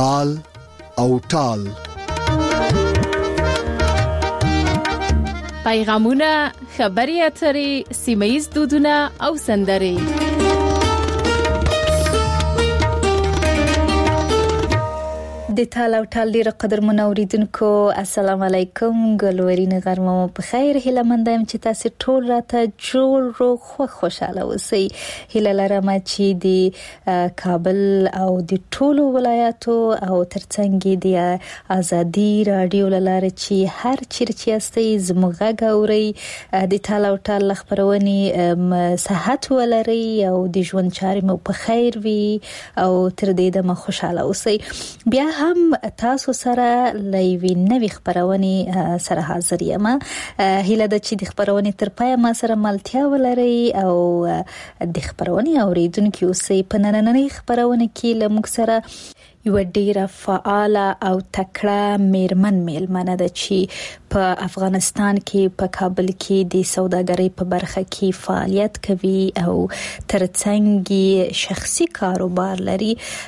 تال او ټال. پیغامونه، خبري اترې، سیمه‌ییز دودونه او سندرې. د تال او ټال ډیره قدرمن اوریدونکو، السلام علیکم. ګلورین غرمه مو په خیر. هیله مندم چې تاسو ټول راته جوړ روغ خوشاله اوسئ. هیله لرم چې د کابل او د ټولو ولایاتو او ترڅنګ د ازادي رادیو لاره چې هر چیرته یاستئ زموږ غږ اورئ. د تال او ټال خبرونه صحت ولري او د ژوند چارې مو په خیر وي او تر دې دمه خوشاله اوسئ. بیا هم تاسو سره لوي نوې خبرونه سره حاضر یم. هیله ده چې د خبرونه تر پای ما سره ملتیا ولري او د خبرونه اوریدونکو اوسئ. په نننۍ خبرونه کې لمک سره یو ډیره فعال او تکړه میرمنه ده چې په افغانستان کې په کابل کې د سوداګرۍ په برخه کې فعالیت کوي او ترڅنګ شخصي کاروبار لري.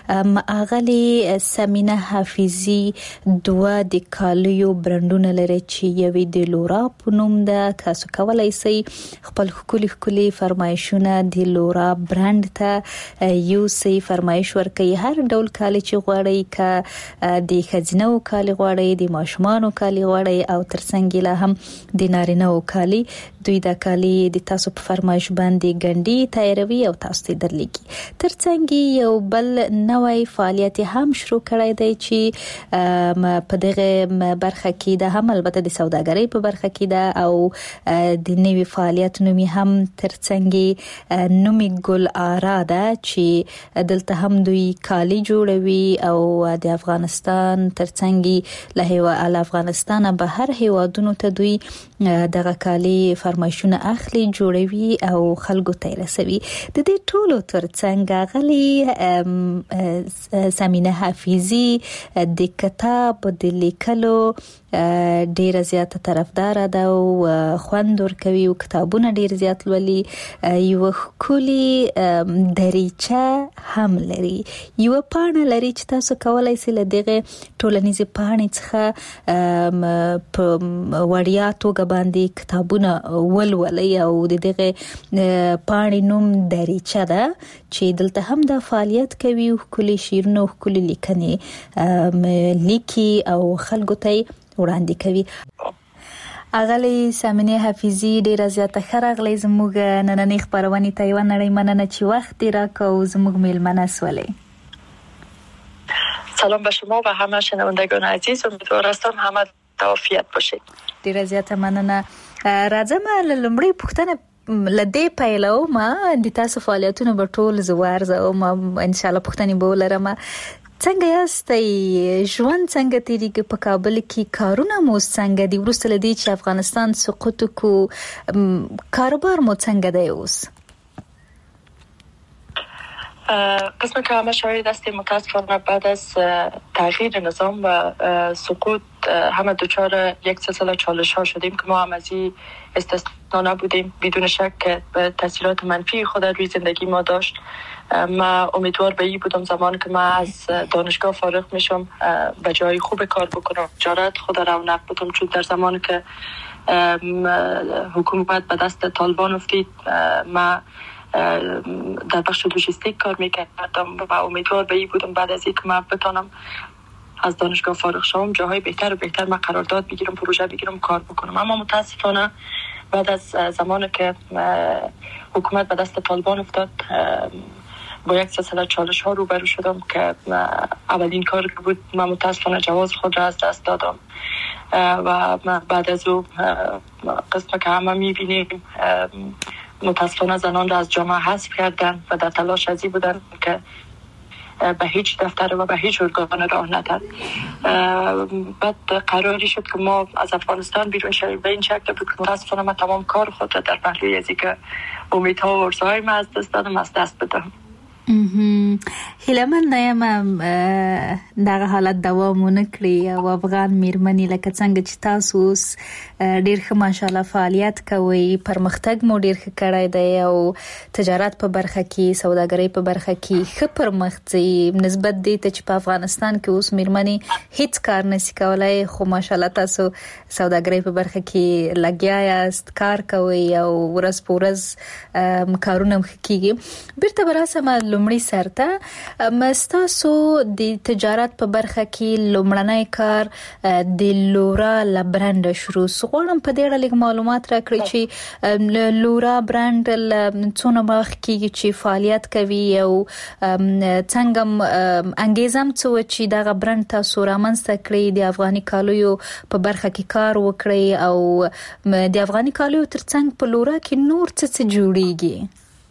اغلی سمینه حافظی دوه د کالیو برندونه لري چې یوې د لورا په نوم ده. تاسو کولای شئ خپل خولي فرمایشونه د لورا برند ته یو سي فرمایش ورکړئ. هر ډول کالی چې غواړئ، که د خزینو کالی غواړئ، د ماشومانو کالی غواړئ او ترڅنګ له هم د نارینه او کالی، دوی د کالی د تاسو په فرمایش باندې ګنډي تیاروي او تاسو ته درلیږي. ترڅنګ یو بل نوې فعالیت هم شروع کړی دی چې په دغه برخه کې د هم البته د سوداګرۍ په برخه کې ده او د نوې فعالیت نومي هم ترڅنګ نومي ګل آرا ده چې دلته هم دوی کالی جوړوي او د افغانستان ترڅنګ له افغانستان بهر هیوادونو ته دوی دغه کالی فرمایشونه اخلي، جوړوي او خلکو ته رسوي. د دې ټولو ترڅنګ غلي سمینه حافظی د کتاب د لیکلو ډیره زیاته طرفدار ده او خوند ورکوي او کتابونه ډیر زیات لولي. یو خولي دریچه هم لري، یو پاڼه لري چې تاسو کولای شئ له دغه ټولنیزې پاڼې څخه په وړیا توګه باندې کتابونه ولولئ او دغه پاڼې نوم دریچه ده چې دلته هم د فعالیت کوي او خولي شیرونه او خولي لیکنې لیکي او خلکو ته وړاندې کوي. اغلی سامینه حافظی ډیره زیاته خراغلی زموږ نننۍ خبرونه ته یو نړۍ مننه چې وخت راکو زموږ میلمنه سولې. سلام به شما و همه شنوندگان عزیز، امیدوار هستم همه عافیت باشید. ډیره زیاته مننه. راځم لمړی پوښتنه لدې پیلو ما د تاسو فعالیتونه به ټول زوار زو ما ان شاء الله پوښتنې به ولرم. څنګه یاستئ؟ ژوند څنګه تیریږي په کابل کې؟ کارونه مو څنګه دي؟ وروسته له دې چې افغانستان سقوط کو کاروبار مو څنګه دی اوس؟ قسم که همه شاهد هستیم متاسفانه بعد از تغییر نظام و سقوط همه دچار یک سلسله چالش ها شدیم که ما هم از این استثنا نبودیم. بدون شک تاثیرات منفی خود روی زندگی ما داشت. ما امیدوار به این بودم زمان که ما از دانشگاه فارغ میشم به جای خوب کار بکنم، تجارت خود رونق بدم، چون در زمانی که حکومت به دست طالبان افتید ما در بخش لوجستیک کار میکردم و امیدوار به این بودم بعد از اینکه من بتونم از دانشگاه فارغ شوم جاهای بهتر و بهتر من قرارداد بگیرم، پروژه بگیرم، کار بکنم. اما متاسفانه بعد از زمانی که حکومت به دست طالبان افتاد با یک سلسله چالش ها روبرو شدم که اولین کار بود من متاسفانه جواز خود را از دست دادم و بعد از او قسم که همه میبینیم متاسفانه زنان را از جامعه حذف کردن و در تلاش ازی بودن که به هیچ دفتر و به هیچ ارگان راه ندن. بعد قراری شد که ما از افغانستان بیرون شویم. به این شکل بود که متاسفانه من تمام کار خود را در پهلوی از اینکه امیدها و ارزوهای من از دست دادم از دست بدم. هیله‌مندیم دغه حالت دوام ونه کړي او افغان میرمنې لکه څنګه چې تاسو اوس ډیر ښه ماشاءالله فعالیت کوي، پرمختګ مو ډیر ښه کړی دی او تجارت په برخه کې، سوداګرۍ په برخه کې ښه پرمخ ځي نسبت دې ته چې په افغانستان کې اوس میرمنې هیڅ کار نشي کولای، خو ماشاءالله تاسو سوداګرۍ په برخه کې لګیا یاست، کار کوي او ورځ په ورځ کارونه مخکېږي. بیرته براسه لومړی سرته مستاسو د تجارت په برخه کې لومړنی کار د لورا لبرند شروع غواړم په دې اړه لږ معلومات راکړئ چې لورا برند څونه وخت کېږي چې فعالیت کوي او څنګه انګیزم څه چې دغه برند تاسو رامنځته کړی د افغاني کالیو په برخه کې کار وکړي او د افغاني کالیو ترڅنګ په لورا کې نور څه جوړیږي؟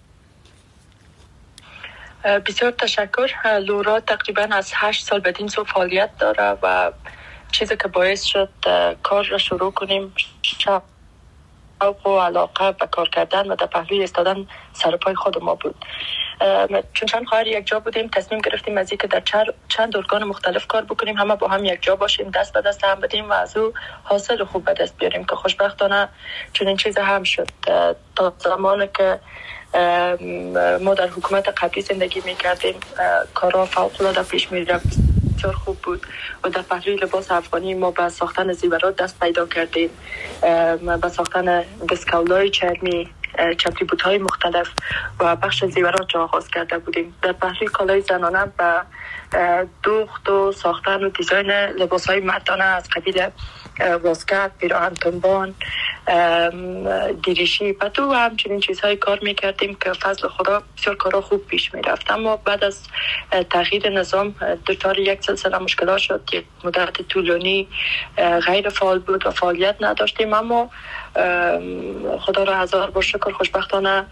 بسیار تشکر. لورا تقریبا از 8 سال بدین سو فعالیت داره و چیزی که باعث شد کار را شروع کنیم شوق و علاقه به کار کردن و در پهلوی ایستادن سر پای خود ما بود. چون چند خواهر یک جا بودیم تصمیم گرفتیم از اینکه در چند ارگان مختلف کار بکنیم، همه با هم یک جا باشیم، دست به دست هم بدیم و از او حاصل خوب به دست بیاریم که خوشبختانه چنین چیز هم شد. تا زمانی که ما در حکومت قبلی زندگی می‌کردیم کارا فوق‌العاده پیش می‌رفت، بسیار خوب بود و در پهلوی لباس افغانی ما به ساختن زیورات دست پیدا کردیم، به ساختن بسکولای چرمی، چپلی‌بوت‌های مختلف و بخش زیورات را آغاز کرده بودیم. در پهلوی کالای زنانه به دوخت و ساختن و دیزاین لباس‌های مردانه از قبیل واسکت، پیراهن تنبان، دیریشی و تو همچنین چیزهای کار میکردیم که فضل خدا بسیار کارا خوب پیش میرفت. اما بعد از تغییر نظام دچار یک سلسله مشکلات شد، یک مدت طولانی غیر فعال بود و فعالیت نداشتیم، اما خدا را هزار بار شکر خوشبختانه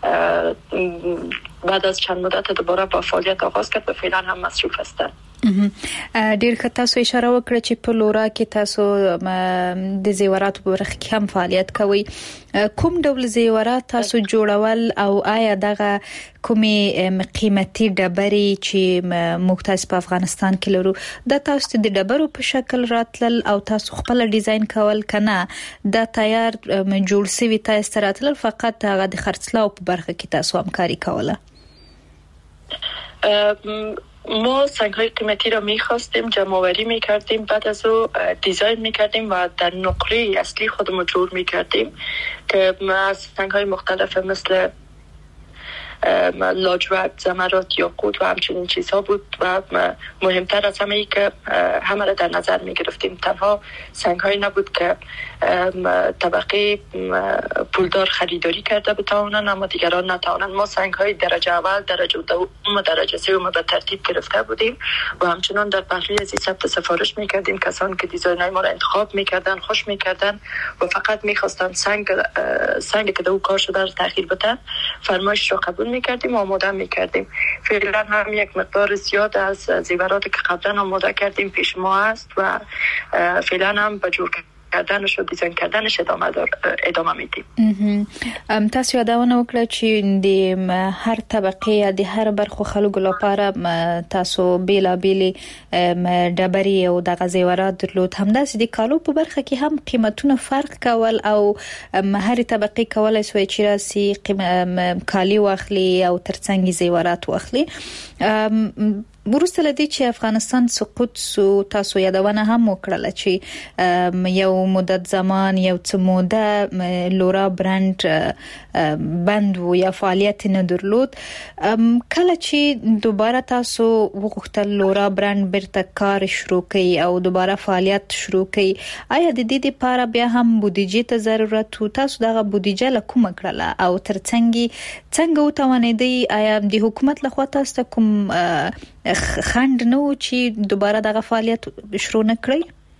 بعد از چند مدت دوباره با فعالیت آغاز کرد و فعلا هم مصروف هستند. ډیر ښه تاسو اشاره وکړه چې په لورا کې تاسو د زیورات په برخه کې هم فعالیت کوي. کوم ډول زیورات تاسو جوړول او آیا دغه کومې قیمتي ډبرې چې موږ تاسو په افغانستان کې لرو د تاسو د ډبرو په شکل راتلل او تاسو خپل ډیزاین کول کنه دا تیار جوړ شوی تاسو راتلل فقط هغه د خرڅلاو په برخه کې تاسو همکاري کوله؟ ما سنگ‌های قیمتی را می‌خواستیم، جمع‌آوری می‌کردیم، بعد از او دیزاین می‌کردیم و در نقره اصلی خودمون جور می‌کردیم که از سنگ‌های مختلف مثل لاجورد، زمرد، یاقوت و همچنین چیزها بود و مهمتر از همه ای که همه را در نظر می گرفتیم. تنها سنگ‌هایی نبود که طبقه پولدار خریداری کرده بتوانند اما دیگران نتوانند. ما سنگ‌های درجه اول، درجه دوم و درجه سوم به ترتیب گرفته بودیم و همچنان در پهلوی ازی ثبت سفارش می‌کردیم. کسانی که دیزاین‌های ما را انتخاب می‌کردند خوش می‌کردند و فقط می‌خواستند سنگ که دو کار شده را تغییر بدن، فرمایش را قبول می‌کردیم و آماده می‌کردیم. فعلا هم یک مقدار زیاد از زیوراتی که قبلا آماده کردیم پیش ما است و فعلا هم به جور کردنش و دیزاین کردنش ادامه میدیم. تاسو یادونه وکړه چې د هر طبقه د هر برخو خلکو لپاره تاسو بیلابیل ډبرې او د غزیورات درلود، همداسې د کالو په برخه کې هم قیمتونه فرق کول او هر طبقه کولای شوی چې راسي کالی واخلي او ترڅنګ زیورات واخلي. ورسته لدی چې افغانستان سقوط سو تاسو یادونه هم وکړه چې یو مدت زمان یو څه موده لورا برند بند و یا فعالیت نه درلود. کله چې دوباره تاسو وغوښتل لورا برند برته کار شروع کړي او دوباره فعالیت شروع کړي، آیا د دې لپاره بیا هم بودیجه ته ضرورت و؟ تاسو دغه بودیجه له کومه کړله او ترڅنګ څنګه وتوانیدئ؟ آیا د حکومت لخوا تاسو کوم خند نو چې دوباره دغه فعالیت شروع نکړي؟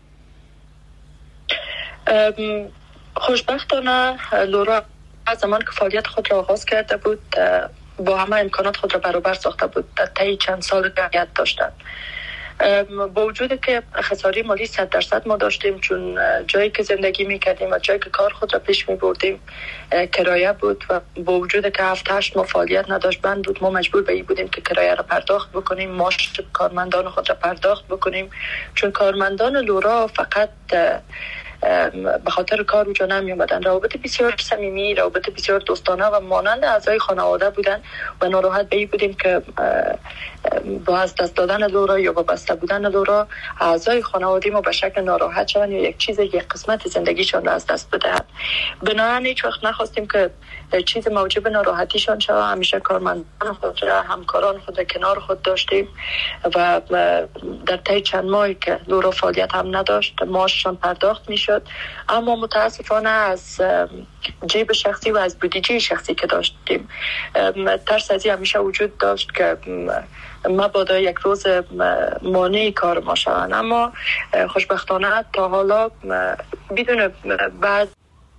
خوشبختانه لورا از زمان که فعالیت خود را آغاز کرده بود با همه امکانات خود را برابر ساخته بود. در طی چند سال فعالیت داشتند. با وجود که خساره مالی 100% ما داشتیم، چون جایی که زندگی میکردیم و جایی که کار خود را پیش میبردیم کرایه بود و با وجود که 7-8 ماه فعالیت نداشت بند بود، ما مجبور به این بودیم که کرایه را پرداخت بکنیم، معاش کارمندان خود را پرداخت بکنیم، چون کارمندان لورا فقط به خاطر کار اونجا نمی اومدن. روابط بسیار صمیمی، روابط بسیار دوستانه و مانند اعضای خانواده بودن و ناراحت به این بودیم که با از دست دادن لورا یا با بسته بودن لورا اعضای خانواده ما به شکل ناراحت شدن یا یک قسمت زندگیشان را از دست بدهند. بنابراین هیچ وقت نخواستیم که چیز موجب ناراحتیشان شود. همیشه کارمندان خود را، همکاران خود را کنار خود داشتیم و در طی چند ماهی که لورا فعالیت هم نداشت معاششان پرداخت میشد، اما متاسفانه از جیب شخصی و از بودجه شخصی که داشتیم ترس از این همیشه وجود داشت که مبادا یک روز مانع کار ما شوند. اما خوشبختانه تا حالا بدون بعد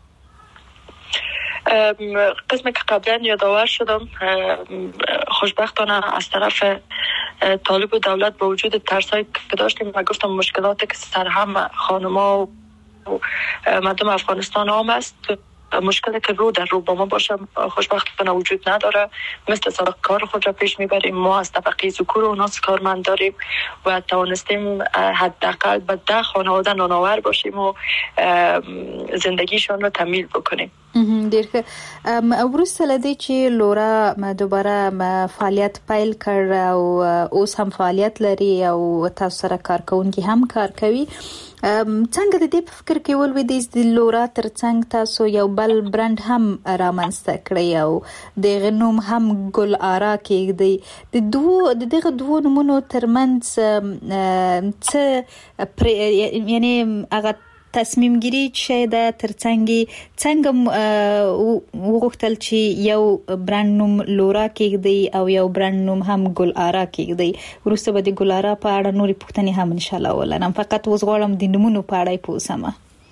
قسمی که قبلا یادآور شدم، خوشبختانه از طرف طالب و دولت با وجود ترسایی که داشتیم و گفتم مشکلاتی که سرهم خانما و مردم افغانستان هم است، مشکلی که رو در رو با ما باشه خوشبختانه وجود نداره. مثل سابق کار خود را پیش میبریم. ما از طبقه ذکور و ناس کارمند داریم و توانستیم حداقل به 10 خانواده نانآور باشیم و زندگیشان را تکمیل بکنیم. ډیر ښه. وروسته له دې چې لورا دوباره فعالیت پیل کړ او اوس هم فعالیت لري او تاسو سره کارکونکي هم کار کوي، څنګه د دې په فکر کې ولوېدئ د لورا ترڅنګ تاسو یو بل برند هم رامنځته کړئ او دغه نوم هم ګل آرا کېږدئ؟ د دغه دوو نومونو ترمنځ څه یعنی هغه تصمیم گیری چې د ترڅنګ څنګه وغوښتل چې یو برند نوم لورا کېږدئ او یو برند نوم هم ګل آرا کېږدئ؟ وروسته به د ګل آرا په اړه نورې پوښتنې هم ان شاء الله ولرم، فقط اوس غواړم د نومونو په اړه پوه شم.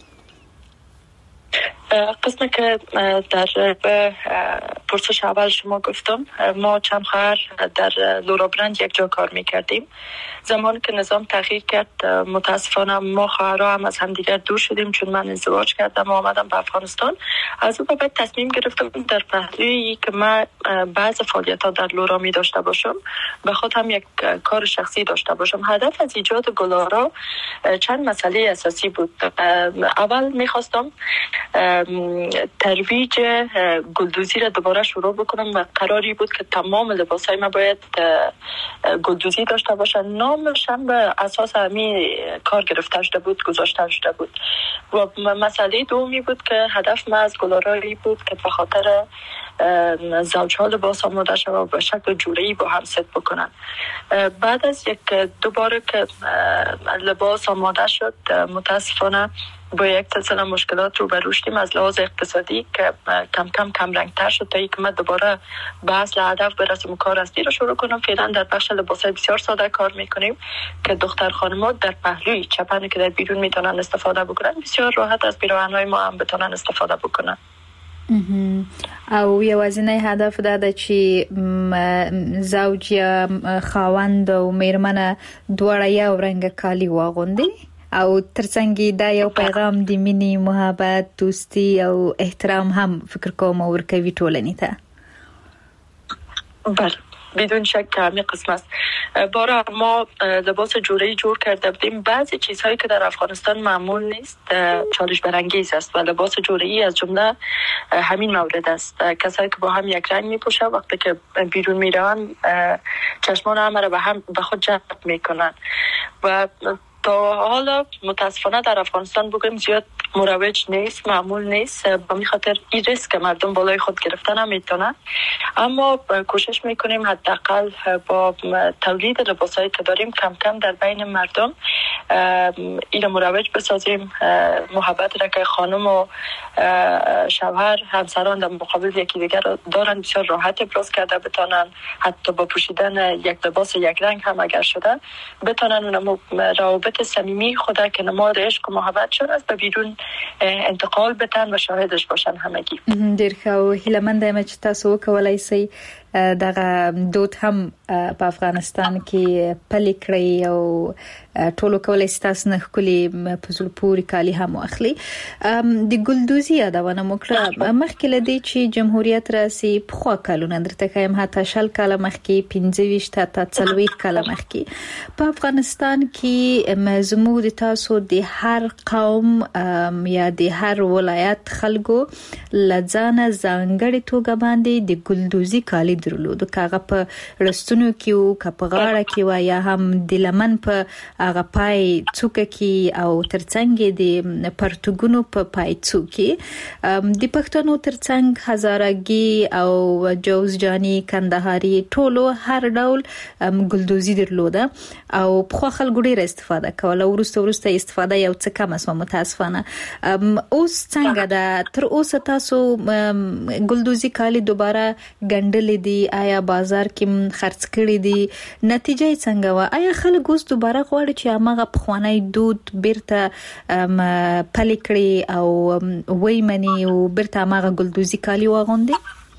قسمی که در پرسش اول شما گفتم، ما چند خواهر در لورا برند یک جا کار میکردیم. زمانی که نظام تغییر کرد متاسفانه ما خواهرها هم از همدیگر دور شدیم، چون من ازدواج کردم و آمدم به افغانستان. از اون بعد تصمیم گرفتم در پهلوی که من بعض فعالیت‌ها در لورا می داشته باشم، به خود هم یک کار شخصی داشته باشم. هدف از ایجاد گل آرا چند مسئله اساسی بود. اول میخواستم ترویج گلدوزی را دوباره شروع بکنم و قراری بود که تمام لباسای ما باید گلدوزی داشته باشن. نامش هم به اساس همین کار گرفته شده بود، گذاشته شده بود. و مسئله دومی بود که هدف ما از گل آرایی بود که به خاطر زوجها لباس آماده شد و به شکل جوره‌ای با هم ست بکنن. بعد از یک دو بار که لباس آماده شد متاسفانه با یک سلسله مشکلات روبرو شدیم از لحاظ اقتصادی که کم رنگتر شد تا اینکه من دوباره به اصل هدف برسم و کار اصلی رو شروع کنم. فعلا در بخش لباسای بسیار ساده کار میکنیم که دختر خانم‌ها در پهلوی چپنی که در بیرون میتونن استفاده بکنن بسیار راحت از پیراهن‌های ما هم بتونن استفاده بکنن. او یوازینی هدف دا ده چې زوج یا خاوند او میرمنه دواړه یو رنګ کالي واغوندي او ترڅنګ دا یو پیغام د مینې، محبت، دوستی او احترام هم فکر کوم ورکوي ټولنې ته. بله بدون شک همین قسم است. بارا ما لباس جوره‌ای جور کرده بودیم. بعضی چیزهایی که در افغانستان معمول نیست چالش برانگیز است و لباس جوره‌ای از جمله همین مورد است. کسایی که با هم یک رنگ میپوشن وقتی که بیرون میرن چشمان همه را به خود جلب میکنن و تا حالا متاسفانه در افغانستان بگیم زیاد مروج نیست، معمول نیست. به این خاطر این ریسک مردم بالای خود گرفتن نمیتونن، اما کوشش میکنیم حداقل با تولید لباسایی که داریم کم کم در بین مردم این مروج بسازیم. محبت را که خانم و شوهر همسران در مقابل یکی دیگر دارن بسیار راحت ابراز کرده بتونن حتی با پوشیدن یک لباس یک رنگ هم اگر شده بتونن اون روابط صمیمی خدا که نماد عشق و محبت شده است به بیرون انتقال بدن و شاهدش باشن همگی. ډیر ښه. هیله مند یم چې تاسو وکولای شئ دغه دود هم په افغانستان کې پلي کړی او ټولو کولای ستاسو نه خولي په زړه پورې کالی هم واخلي. د ګلدوزي یادونه مکړه مخکې لدی چې جمهوریت راسي په خوا کلونه درته کایم حتی شل کاله مخکې 25 تا 40 کاله مخکې په افغانستان کې مزمو د تاسو د هر قوم یا د هر ولایت خلکو لځانه ځانګړي توګه باندې د ګلدوزي کالی درلود کاغه په رستونو کې او کپغاړه کې و یا هم د لمن په هغه پای څوک کې او ترڅنګ د پرتګونو په پای څوک کې د پښتنو ترڅنګ هزارګي او جوزجاني کندهاري ټولو هر ډول ګلدوزي درلوده او په خلکو ډېر استفاده کوله ورسته استفاده یو څه کم اسمه متاسفانه. اوس څنګه ده تر اوسه تاسو ګلدوزي کالی دوباره ګندل دي آیا بازار کې خرڅ کړی دي نتیجه څنګه و آیا خلک اوس دوباره غواړي چې هغه پخوانی دود بیرته پلي کړي او وای منی او بیرته هغه ګلدوزي کالی واغوندي؟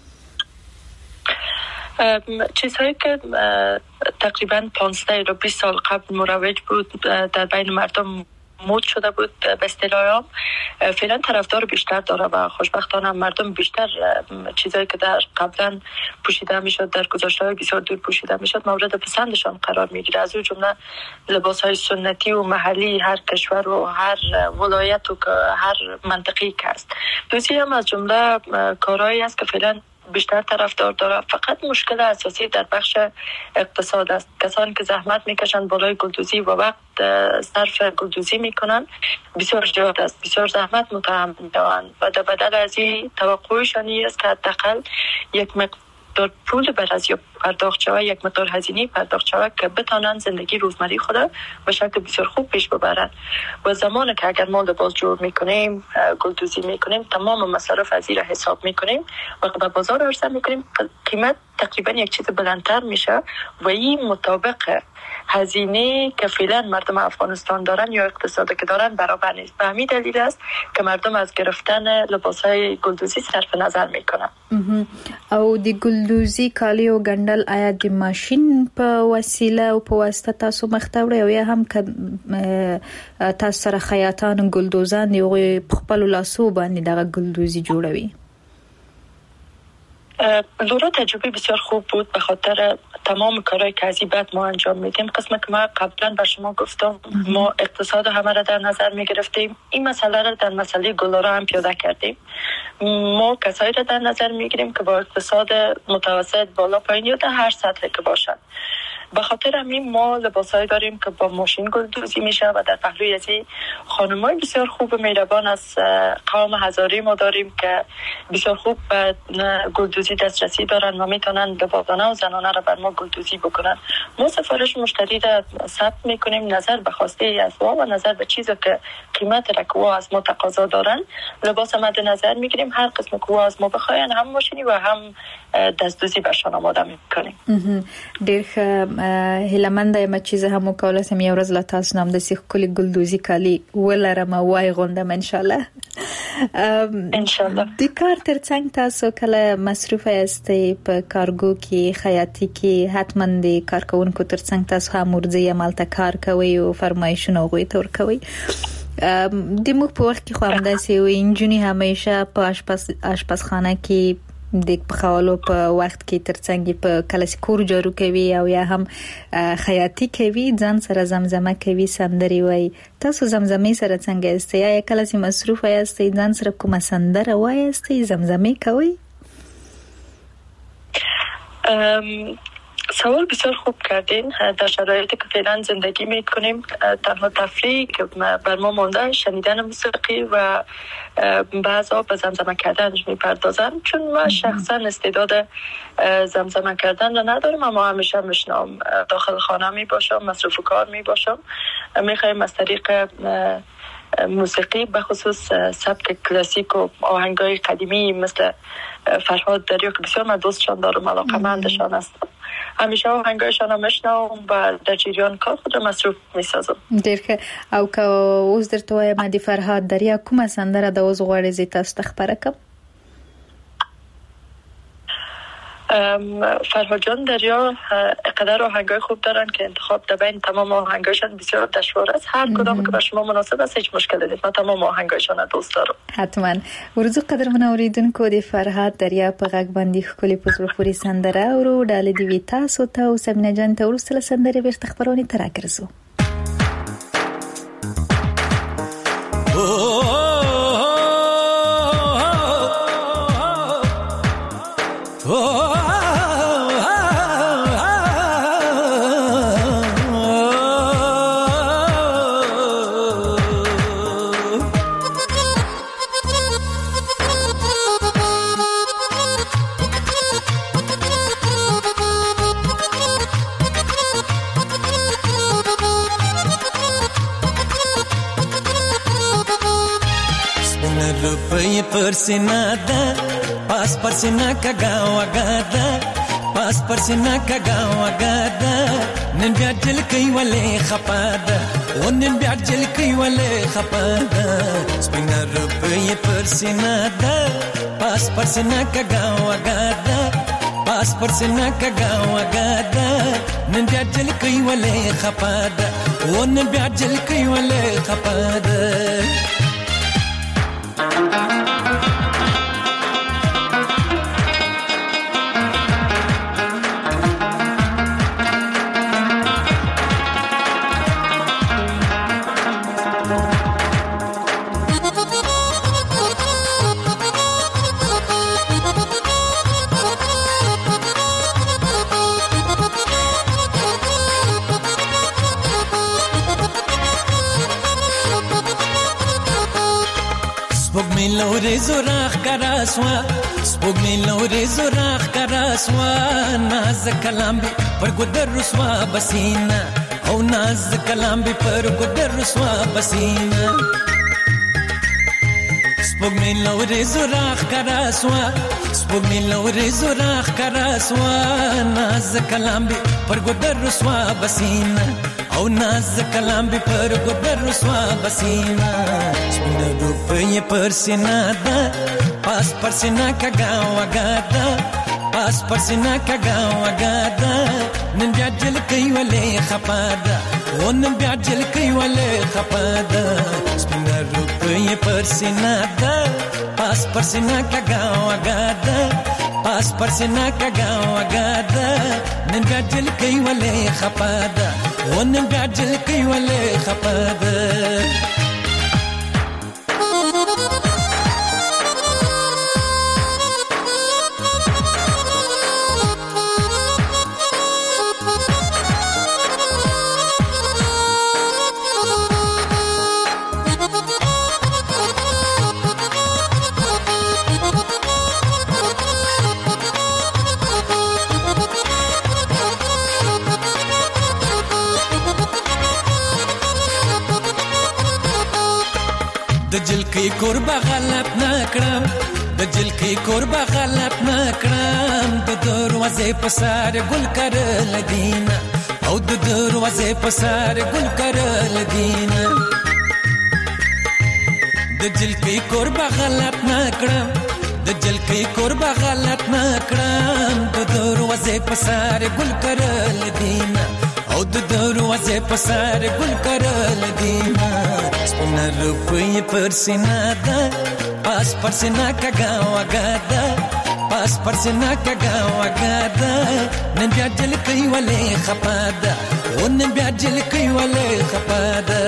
چیزهایی که تقریبا 15 تا 20 سال قبل مروج بود در بین مردم مود شده بود به اصطلاح عام فعلا طرفدار بیشتر داره و خوشبختانه مردم بیشتر چیزایی که در قبلا پوشیده میشد در گذشته بسیار دور پوشیده میشد مورد پسندشان قرار میگیره از اون جمله لباسهای سنتی و محلی هر کشور و هر ولایت و هر منطقه‌ای که است. دوسری هم از جمله کارهایی است که فعلا بیشتر طرفدار داره. فقط مشکل اساسی در بخش اقتصاد است. کسانی که زحمت میکشن بالای گلدوزی و وقت صرف گلدوزی میکنن بسیار زیاد است، بسیار زحمت متحمل دارند و در بدل از این توقعشان است که حداقل یک مقدار پول بر از یا پرداخت شود، یک مقدار هزینه پرداخت شود که بتانند زندگی روزمره خود به شکل بسیار خوب پیش ببرند. و زمانی که اگر ما لباس جور میکنیم گلدوزی میکنیم تمام مصارف از این را حساب میکنیم و به بازار عرضه میکنیم قیمت تقریبا یک چیز بلندتر میشه و این مطابق هزینه که فعلا مردم افغانستان دارن یا اقتصادی که دارن برابر نیست. به همین دلیل است که مردم از گرفتن لباسهای گلدوزی صرف نظر میکنن. او د ګلدوزي کالی او ګندل آیا د ماشين په وسیله او په واسطه تاسو مختوړی او یا هم که تاسو سره خیاطان ګلدوزان یو خپل لاسو باندې دغه ګلدوزي جوړوي؟ دوره تجربه بسیار خوب بود به خاطر تمام کارهایی که از این بعد ما انجام میدیم. قسمت که ما قبلا بر شما گفتم ما اقتصاد همه را در نظر میگرفتیم، این مسئله را در مسئله گلارا هم پیاده کردیم. ما کسایی را در نظر میگیریم که با اقتصاد متوسط بالا پایین یا در هر سطح که باشند. به خاطر همین ما لباسایی داریم که با ماشین گلدوزی میشه و در پهلوی از این خانمای بسیار خوب مهربان از قوم هزاری ما داریم که بسیار خوب به گلدوزی دسترسی دارن و میتونن لباسانه و زنانه را بر ما گلدوزی بکنن. ما سفارش مشتری را ثبت میکنیم نظر به خواسته از و نظر به چیزی که قیمت را که از ما تقاضا دارن لباس مد نظر میگیریم. هر قسم که از ما بخواین هم ماشینی و هم دستدوزی برشان آماده میکنیم. ډېر هیلمنده یم چې زه هم وکولای سم یو ورځ له تاسو نام د ښکلي ګلدوزي کالي ولرم او وایغوندم ان شاء الله. د کار ترڅنګ تاسو کله مصروف یاستئ په کارګو کې خیاطي کې حتما د کارکونکو ترڅنګ تاسو هم ورځي عملته کار کوي او فرمایشونه غوي تور کوي. د موږ په وخت کې خو همداسې وي انجونی همیشه په آشپزخانه کې د پخولو په وخت کې ترڅنګ په کلاسیکور جارو کوي او یا هم خیاطي کوي ځان سره زمزمه کوي سندري وای. تاسو زمزمه سره څنګه یاستئ؟ یا کله چې مصروف یاستئ ځان سره کومه سندره وایاستئ زمزمه کوي؟ سوال بسیار خوب کردین. در شرایطی که فعلا زندگی میکنیم تنها تفریحی که بر ما مانده شنیدن موسیقی و بعضا به زمزمه کردن میپردازن، چون من شخصا استعداد زمزمه کردن را ندارم اما همیشه میشنم. داخل خانه میباشم، مصروف کار میباشم، میخوایم از طریق موسیقی به خصوص سبک کلاسیک و آهنگای قدیمی مثل فرهاد دریا که بسیار من دوستشان دارم، علاقه‌مندشان هستم، همیشه آهنگایشان را میشنوم و در جریان کار خود را مصروف میسازم. ډېر ښه. او که اوس درته وایم د فرهاد دریا کومه سندره د اوس غواړې زه تاسو ته خپره کړم؟ فرهاد جان دریا قدر آهنگای خوب دارن که انتخاب در بین تمام آهنگایشان بسیار دشوار است. هر کدام که به شما مناسب است هیچ مشکلی نیست. من تمام آهنگایشان دوست دارم. حتما. ورزو قدرمن اوریدونکو د فرهاد دریا په غږ باندې ښکلې په زړه پورې سندره اورو. ډالۍ دې وي تاسو ته او سمینه جان ته وروسته له سندرې بیرته خپرونې ته راګرځو. روپی پر سینا دا پاس پر سینا کا گاوا گادا پاس پر سینا کا گاوا گادا نن بیا جل کئی ولې خپادا و نن بیا جل کئی ولې خپادا سپینا روپی پر سینا دا پاس پر سینا کا گاوا گادا پاس پر سینا کا گاوا گادا نن بیا جل کئی ولې خپادا و نن بیا جل کئی ولې خپادا سپوږمۍ لورې زوراخ کراسوا سپوږمۍ لورې زوراخ کراسوا ناز کلام به پر ګدر رسوا بسینا او ناز کلام به پر ګدر رسوا بسینا سپوږمۍ لورې زوراخ کراسوا سپوږمۍ لورې زوراخ کراسوا ناز کلام به پر ګدر رسوا بسینا او ناز کلام به پر ګدر رسوا بسینا سپینا روپی پر سینا دا پاس پر سینا کا گاوا گادا پاس پر سینا کا گاوا گادا نن بیا جل کئی ولې خپادا و نن بیا جل کئی ولې خپادا سپینا روپی پر سینا دا پاس پر سینا کا گاوا گادا پاس پر سینا کا گاوا گادا نن بیا جل کئی ولې خپادا و نن بیا جل کئی ولې خپادا دجل کی قربا غلط نکړم دجل کی قربا غلط نکړم د دروازې په سر ګل کرل دینا او د دروازې په سر ګل کرل دینا دجل کی قربا غلط نکړم دجل کی قربا غلط نکړم د دروازې په سر ګل کرل دینا او د دروازې په سر ګل کرل دینا سپینا روپی پر سینا دا پاس پر سینا کا گاوا گادا پاس پر سینا کا گاوا گادا نن بیا جل کئی ولې خپادا و نن بیا جل کئی ولې خپادا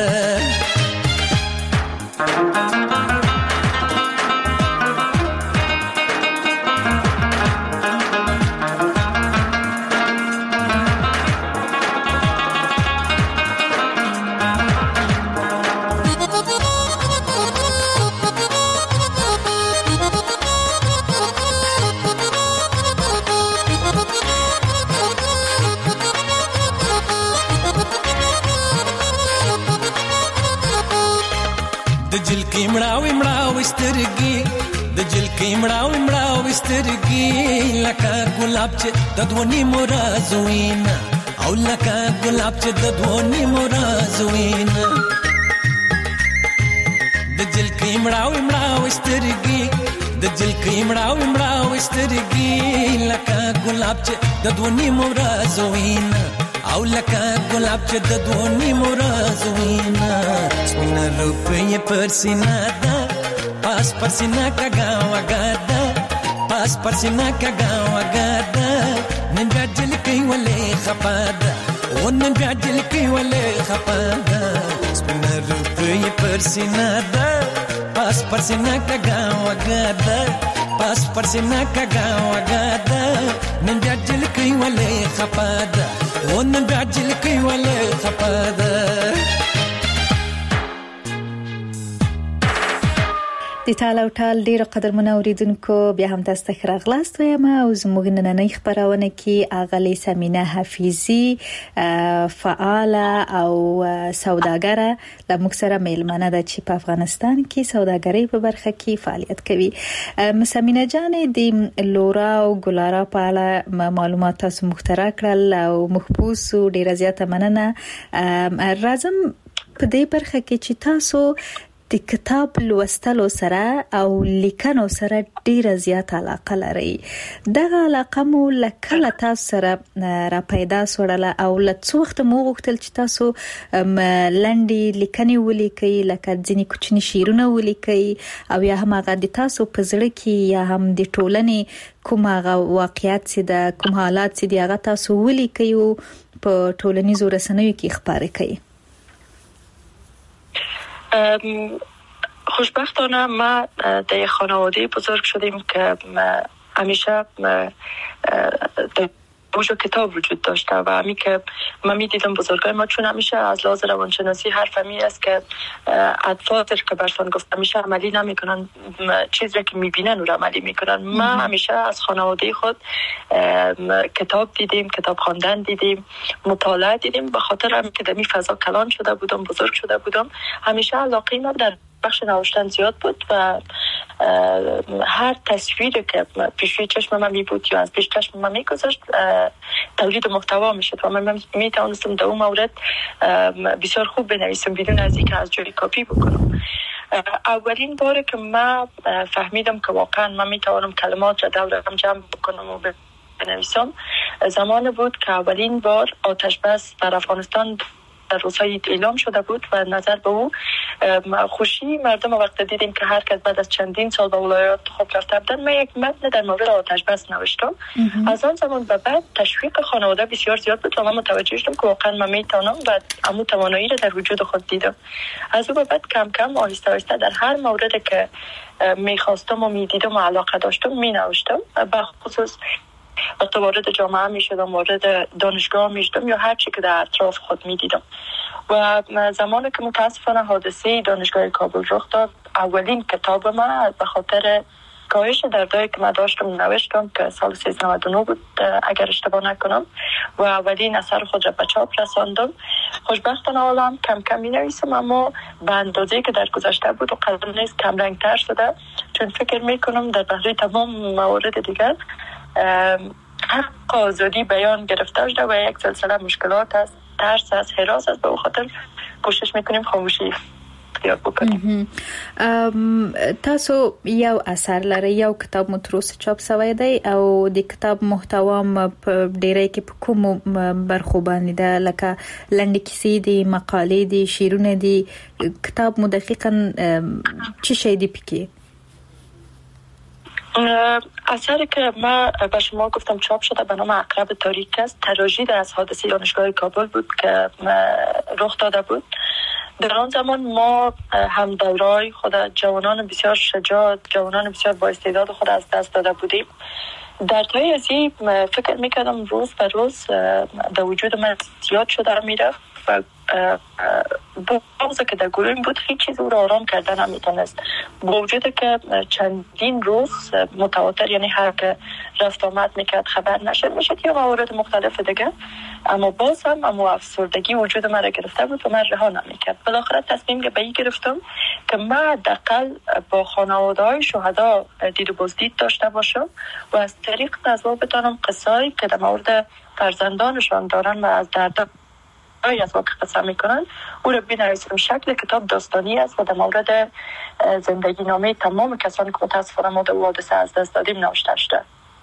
دجل کی مړاوي مړاوي سترګي دجل کی مړاوي مړاوي سترګي لکه ګلاب چې د دوونی مرازوینا او لکه ګلاب چې د دوونی مرازوینا دجل کی مړاوي مړاوي سترګي د جل کیمړاو مړاو سترګي لکه ګلاب چې د دونی مورازوین او لکه ګلاب چې د دونی مورازوین سپینه روپې پر سینه ده پاس پر سینه کاګه وګاده پاس پر سینه کاګه وګاده نن بیا جل کی ولې خپاده ونن بیا جل کی ولې خپاده سپینه روپې پر سینه ده پاس پر سینه کاګه وګاده پاس پر سینه کاګه وګاده نن بیا جل کی ولې خپاده ونن بیا جل کی ولې خپاده د ټال او ټال ډیر قدرمن اوریدونکو بیا هم تاسو ته راغلاست وایم او زموږ نننۍ خبرونه کې اغلی سمینه حفیظی فعاله او سوداګره د موږ سره میلمنه ده چې په افغانستان کې سوداګرۍ په برخه کې فعالیت کوي. سمینه جان د لورا او ګلارا په اړه معلومات تاسو مخترع کړل او محبوس ډیر زیاته مننه. راځم په دې برخه کې چې تاسو د کتاب لوستلو سره او لیکنو سره ډیره زیات علاقه لري. دغه علاقه مو لکه تاسو سره را پیدا سوړله او لڅ وخت مو غوښتل چې تاسو لنډي لیکنې ولیکئ لکه ځینې کوچني شعرونه ولیکئ او یا هم هغه د تاسو په زړه کې یا هم د ټولنې کوم هغه واقعیت چې د کوم حالات چې هغه تاسو ولیکئ او په ټولنیزو رسنیو کې خبرې کوي. خوشبختانه ما در خانواده بزرگ شدیم که همیشه بوجو کتاب وجود داشته و همی که من میدیدم بزرگای ما چون همیشه از لحاظ روانشناسی حرف همی است که اطفال که برسان گفت همیشه عملی نمیکنن چیزی که میبینن و عملی میکنن. ما همیشه از خانواده خود کتاب دیدیم، کتاب خواندن دیدیم، مطالعه دیدیم. به خاطر همین که در این فضا کلان شده بودم، بزرگ شده بودم، همیشه علاقه من در بخش نوشتن زیاد بود و هر تصویری که پیش روی چشم من می بود یا از پیش چشم من می گذاشت تولید محتوا می شد و من می توانستم در اون مورد بسیار خوب بنویسم بدون از اینکه از جایی کپی بکنم. اولین باره که من فهمیدم که واقعا من می توانم کلمات را دورم جمع بکنم و بنویسم زمان بود که اولین بار آتش بس در افغانستان در روزهای اعلام شده بود و نظر به او خوشی مردم وقت دیدیم که هر کس بعد از چندین سال به ولایات خود رفته بودن. من یک متن در مورد آتش بس نوشتم. از آن زمان به بعد تشویق خانواده بسیار زیاد بود و من متوجه شدم که واقعا من میتونم و امو توانایی را در وجود خود دیدم. از او بعد کم کم آهسته آهسته در هر موردی که میخواستم و میدیدم و علاقه داشتم مینوشتم. به خصوص وقتی وارد جامعه می شدم، وارد دانشگاه می شدم یا هر چی که در اطراف خود می دیدم. و زمانی که متاسفانه حادثه دانشگاه کابل رخ داد، اولین کتاب من به خاطر کاهش دردایی که من داشتم نوشتم که سال 1399 بود اگر اشتباه نکنم و اولین اثر خود را به چاپ رساندم. خوشبختانه حالا کم کم می نویسم اما به اندازه‌ای که در گذشته بود و قدر نیست کم رنگ تر شده، چون فکر می کنم در بحث تمام موارد دیگر حق آزادی بیان گرفته شده و یک سلسله مشکلات است، ترس است، هراس است. به خاطر کوشش میکنیم خاموشی اختیار بکنیم. تاسو یو اثر لري، یو کتاب مو تر اوسه چاپ شوی دی او د کتاب محتوا په ډیری کې په کوم برخو باندې ده، لکه لنډې کیسې دي، مقالې دي، شعرونه دي. کتاب مو دقیقاً چه شی دی پکې؟ اثری که ما به شما گفتم چاپ شده به نام عقرب تاریک است. تراژدی از حادثه دانشگاه کابل بود که رخ داده بود. در آن زمان ما هم دورای خود جوانان بسیار شجاع، جوانان بسیار با استعداد خود از دست داده بودیم. در طی از این فکر میکردم روز به روز در وجود من زیاد شده میرفت و بغضی که در گلویم بود هیچ چیز او را آرام کردن نمیتونست. با وجود که چندین روز متواتر، یعنی هر که رفت آمد میکرد خبر نشد میشد یا موارد مختلف دیگه، اما باز هم اما افسردگی وجود من را گرفته بود و من رها نمیکرد. بالاخره تصمیم به این گرفتم که من حداقل با خانواده های شهدا دید و بازدید داشته باشم و از طریق از او بتانم قصه‌ای که در مورد فرزندانشان دارن و از درد از واقع قصه میکنن او را بنویسیم. شکل کتاب داستانی است و در مورد زندگی نامه تمام کسانی که متاسفانه ما در حادثه از دست دادیم نوشته شده.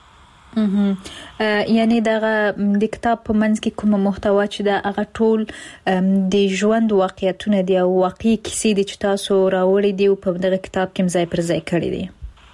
یعنی دغه د کتاب په منځ کې کوم محتوا چې دا هغه ټول د ژوند واقعیتونه دي او واقعي کیسې دي چې تاسو راوړي دي او په دغه کتاب کې ځای پر ځای کړی دي.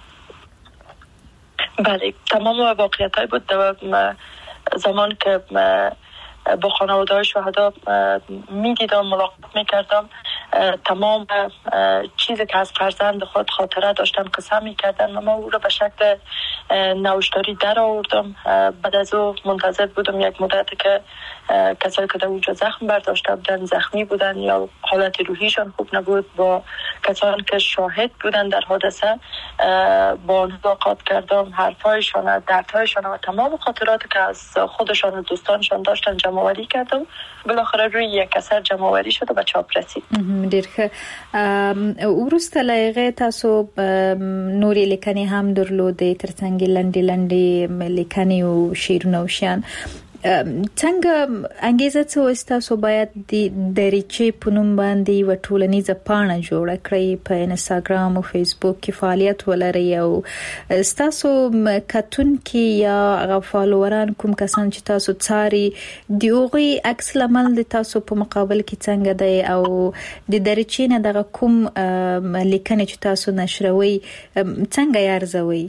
بله، تمام واقعیت‌های بود. زمان که با خانواده شهدا میدیدم، ملاقات میکردم، تمام چیزی که از فرزند خود خاطره داشتم قصه میکردن و ما او را به شکل نوشتاری در آوردم. بعد از او منتظر بودم یک مدت که کسایی که در اونجا زخم برداشته بودن، زخمی بودن یا حالت روحیشان خوب نبود، با کسانی که شاهد بودن در حادثه با ملاقات کردم، حرفایشان، دردهایشان و تمام خاطراتی که از خودشان و دوستانشان داشتن جمع‌آوری کردم. بالاخره روی یک اثر جمع‌آوری شد و به چاپ رسید. ډیر ښه. وروسته له هغې تاسو نورې لیکنې هم درلودې، ترڅنګ لنډې لیکنې او شعرونه او شیان. څنګه انګیزه څه وه ستاسو باید د دریچې په نوم باندې یوه ټولنیزه پاڼه جوړه کړئ، په انستاګرام او فیسبوک کې فعالیت ولرئ او ستاسو کتونکي یا هغه فالووران کوم کسان چې تاسو څاري د هغوی عکس العمل د تاسو په مقابل کې څنګه دی او د دریچې نه دغه کوم لیکنې چې تاسو نشروئ څنګه یې ارزوئ؟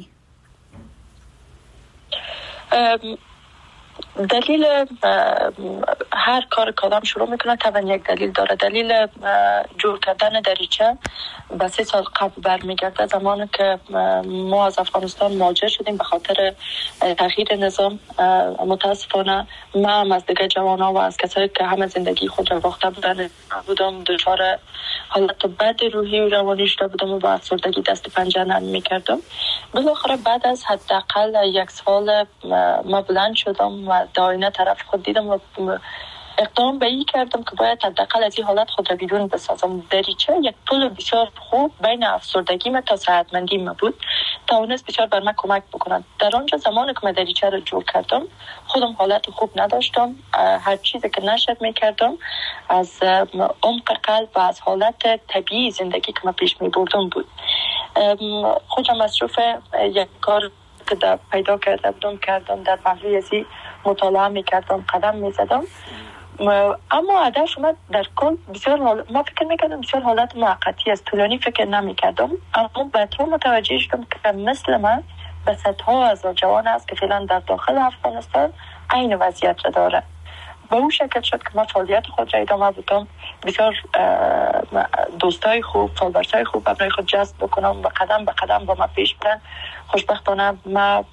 دلیل هر کار که آدم شروع میکنه طبعا یک دلیل داره. دلیل جور کردن دریچه به 3 سال قبل برمیگرده، زمانی که ما از افغانستان مهاجر شدیم به خاطر تغییر نظام. متاسفانه من هم از دیگه جوانا و از کسایی که همه زندگی خود را باخته بودم دچار حالت بد روحی و روانی شده بودم و با افسردگی دست پنجه نرم میکردم. بالاخره بعد از حداقل 1 سال ما بلند شدم و داینه طرف خود دیدم و اقدام به این کردم که باید حداقل از این حالت خود را بیرون بسازم. دریچه یک پل بسیار خوب بین افسردگی من تا صحتمندی من بود، توانست بسیار بر من کمک بکنند. در آنجا زمانی که من دریچه را جور کردم خودم حالت خوب نداشتم، هر چیزی که نشد میکردم از عمق قلب و از حالت طبیعی زندگی که من پیش میبردم بود. خودم مصروف یک کار که پیدا کرده بودم کردم، در پهلوی ازی مطالعه میکردم، قدم میزدم، اما هدف من در کل بسیار ما فکر میکردم بسیار حالت موقتی است، طولانی فکر نمیکردم. اما بعدها متوجه شدم که مثل من به صدها هزار جوان است که فعلا در داخل افغانستان عین وضعیت را داره. به اون شکل شد که من فعالیت خود را ادامه بدم، بسیار دوستای خوب، فالوورای خوب برای خود جذب بکنم و قدم به قدم با من پیش برن. خوشبختانه من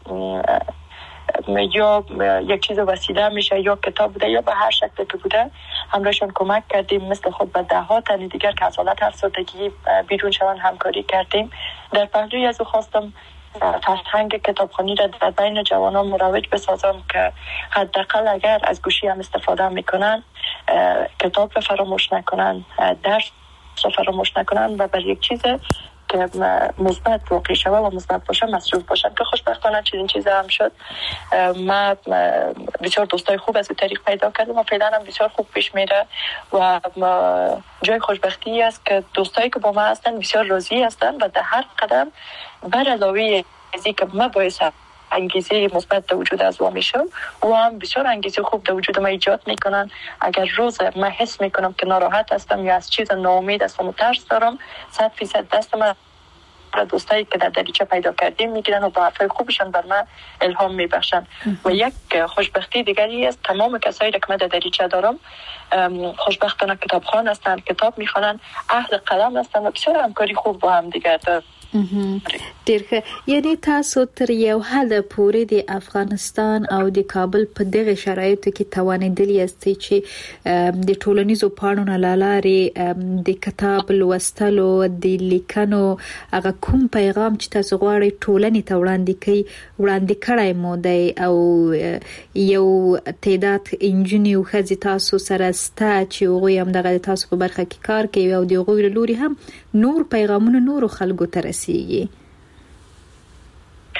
یا یک چیز وسیله میشه یا کتاب بوده یا به هر شکل که بوده همراهشان کمک کردیم. مثل خود به 10 تن دیگر که از حالت افسردگی بیرون شوند همکاری کردیم. در پهلوی از او خواستم فرهنگ کتابخوانی را در بین جوانان مروج بسازم که حداقل اگر از گوشی هم استفاده میکنن کتاب را فراموش نکنن، درس را فراموش نکنن و بر یک چیز که مثبت واقع شوه و مثبت باشه مصروف باشن. که خوشبختانه چنین چیزی هم شد. من بسیار دوستای خوب از این طریق پیدا کردم و فعلا هم بسیار خوب پیش میره و جای خوشبختی است که دوستایی که با من هستن بسیار راضی هستن و در هر قدم بر علاوه ازی که من باعث انگیزه مثبت در وجود از ما میشم و هم بسیار انگیزه خوب در وجود ما ایجاد میکنن. اگر روز من حس میکنم که ناراحت هستم یا از چیز ناامید هستم و ترس دارم 100% دست من دوستایی که در دریچه پیدا کردیم میگیرن و با حرفای خوبشان بر من الهام میبخشن. و یک خوشبختی دیگری است تمام کسایی که من در دریچه دارم خوشبختانه کتابخوان هستند، کتاب میخوانند، اهل قلم هستند و بسیار همکاری خوب با هم دیگر دارند. ډیر ښه. یعنی تاسو تر یو حد پورې د افغانستان او د کابل په دغه شرایطو کې توانیدلی یاستئ چې د ټولنیزو پاڼو نه له لارې د کتاب لوستلو، د لیکنو هغه کوم پیغام چې تاسو غواړئ ټولنې ته وړاندې کړی مو دی او یو تعداد انجونې او ښځې تاسو سره سته چې هغوی هم دغه تاسو په برخه کې کار کوي او د هغوی له لورې هم نور پیغامونه نورو خلکو ته رسیږي؟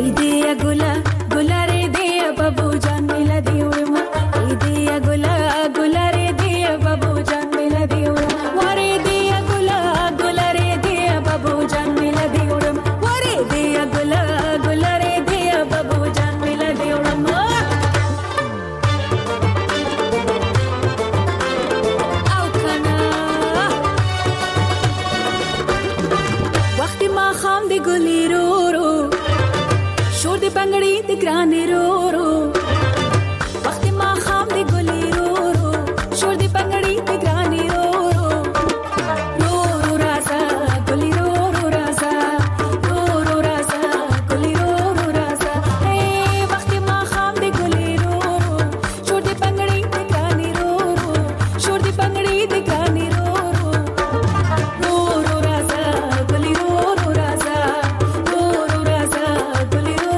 ایدیا ګلا ګلا رې دی بابو جان مل دی ورما ایدیا ګلا ګلا رې دی بابو جان مل دی ورما ورې دی ګلا ګلا رې دی بابو جان مل دی ورما ورې دی ګلا ګلا رې دی بابو جان مل دی ورما او کنا وخت ما خام دی ګلی رو شور دی پنگڑی دی گرانی رو رو وقت ما خام دی گلی رو رو شور دی پنگڑی دی گرانی رو رو رو رو رازا گلی رو رو رازا رو رو رازا گلی رو رو رازا اے وقت ما خام دی گلی رو رو شور دی پنگڑی دی گرانی رو رو شور دی پنگڑی دی گرانی رو رو رو رو رازا گلی رو رو رازا رو رو رازا گلی رو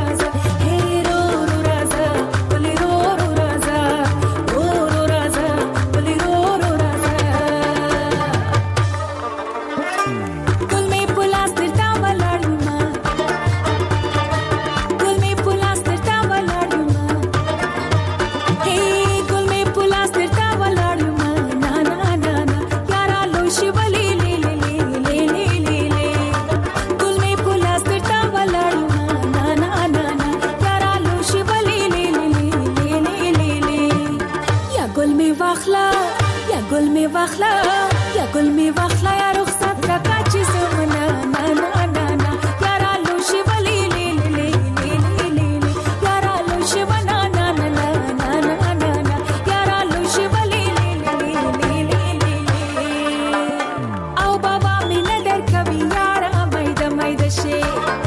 یا گل می واخلا یا رخصت را کاچی زمنا نا نا نا نا یارا لوشی ولی لی لی لی لی لی یارا لوشی ونا نا نا نا نا نا نا یارا لوشی ولی لی لی لی لی او بابا می ندر کبی یارا میدا میدا شی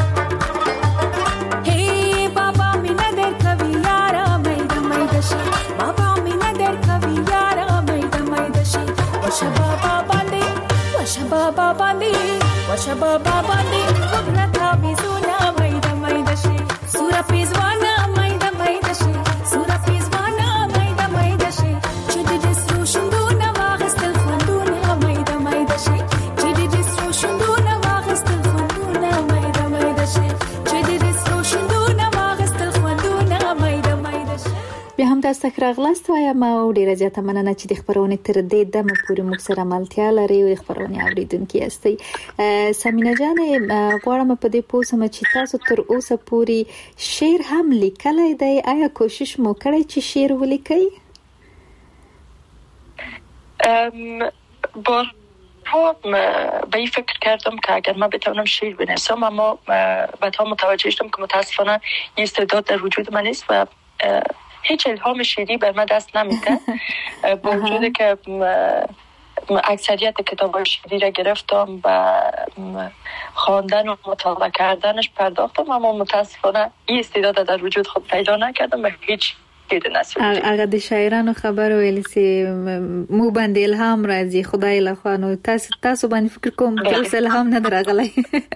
هی بابا می ندر کبی یارا میدا میدا شی بابا می ندر کبی یارا میدا میدا شی Shababa bandi, washababa bandi, washababa bandi. Ugrata bizuna maida maida shi, sura pizwana maida maida shi, sura pizwana maida maida shi. Chidi disru shunduna wagistel khunduna maida maida shi, chidi disru shunduna wagistel khunduna maida maida shi, chidi disru shunduna wagistel khunduna maida maida shi. بیا هم تاسو ته راغلاست وایم او ډیره زیاته مننه چې د خبرونې تر دې دمه پورې موږ سره ملتیا لري او خبرونه اوریدونکي یاستئ. سمینا جان غواړم په دې پوسم چې تاسو تر اوسه پورې شعر هم لیکلی دی، آیا کوشش مو کړی چې شعر ولیکئ؟ به این فکر کردم که اگر من بتوانم شعر بنویسم، اما بعدها متوجه شدم که متاسفانه این استعداد در وجود من نیست و هیچ الهام شعری بر من دست نمیده. با وجود که اکثریت کتاب‌های شعری را گرفتم و خواندن و مطالعه کردنش پرداختم، اما متاسفانه این استعداد در وجود خود پیدا نکردم و هیچ هغه د شاعرانو خبر ویل سي مو باندې الهام راځي خدای له خوا، نو تاسو باندې فکر کوم چې الهام نه درغلی.